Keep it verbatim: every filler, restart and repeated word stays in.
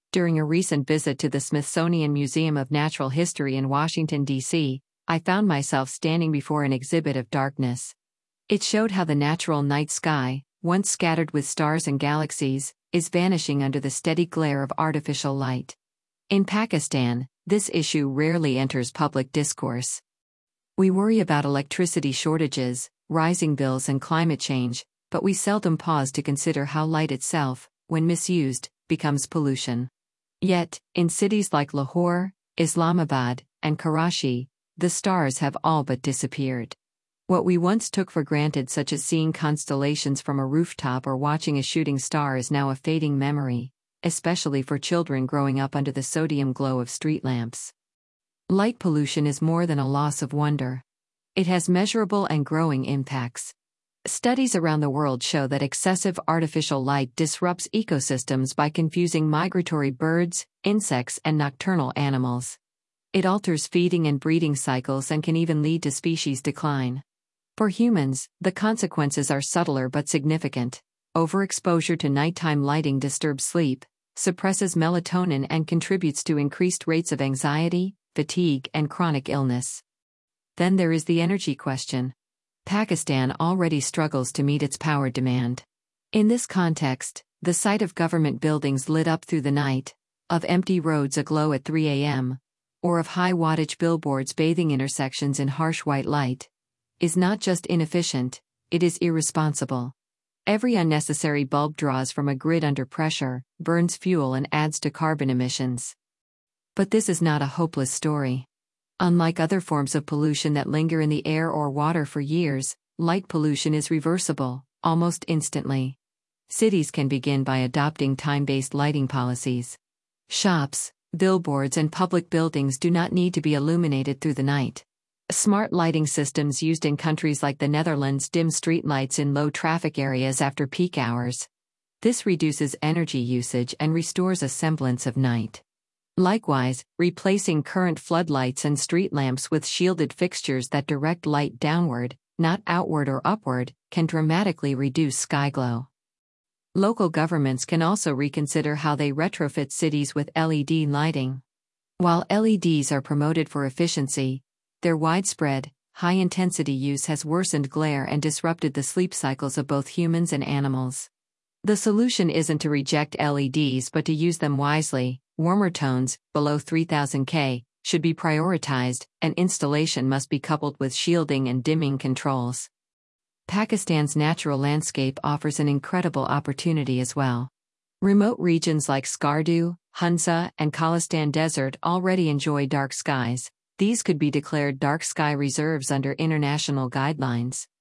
During a recent visit to the Smithsonian Museum of Natural History in Washington, D C, I found myself standing before an exhibit of darkness. It showed how the natural night sky, once scattered with stars and galaxies, is vanishing under the steady glare of artificial light. In Pakistan, this issue rarely enters public discourse. We worry about electricity shortages, rising bills, and climate change, but we seldom pause to consider how light itself, when misused, becomes pollution. Yet, in cities like Lahore, Islamabad, and Karachi, the stars have all but disappeared. What we once took for granted, such as seeing constellations from a rooftop or watching a shooting star, is now a fading memory, especially for children growing up under the sodium glow of street lamps. Light pollution is more than a loss of wonder. It has measurable and growing impacts. Studies around the world show that excessive artificial light disrupts ecosystems by confusing migratory birds, insects, and nocturnal animals. It alters feeding and breeding cycles and can even lead to species decline. For humans, the consequences are subtler but significant. Overexposure to nighttime lighting disturbs sleep, suppresses melatonin, and contributes to increased rates of anxiety, fatigue, and chronic illness. Then there is the energy question. Pakistan already struggles to meet its power demand. In this context, the sight of government buildings lit up through the night, of empty roads aglow at three a m, or of high-wattage billboards bathing intersections in harsh white light, is not just inefficient, it is irresponsible. Every unnecessary bulb draws from a grid under pressure, burns fuel, and adds to carbon emissions. But this is not a hopeless story. Unlike other forms of pollution that linger in the air or water for years, light pollution is reversible, almost instantly. Cities can begin by adopting time-based lighting policies. Shops, billboards, and public buildings do not need to be illuminated through the night. Smart lighting systems used in countries like the Netherlands dim streetlights in low-traffic areas after peak hours. This reduces energy usage and restores a semblance of night. Likewise, replacing current floodlights and street lamps with shielded fixtures that direct light downward, not outward or upward, can dramatically reduce sky glow. Local governments can also reconsider how they retrofit cities with L E D lighting. While L E Ds are promoted for efficiency, their widespread, high-intensity use has worsened glare and disrupted the sleep cycles of both humans and animals. The solution isn't to reject L E Ds but to use them wisely. Warmer tones, below three thousand K, should be prioritized, and installation must be coupled with shielding and dimming controls. Pakistan's natural landscape offers an incredible opportunity as well. Remote regions like Skardu, Hunza, and Khalistan Desert already enjoy dark skies. These could be declared dark sky reserves under international guidelines.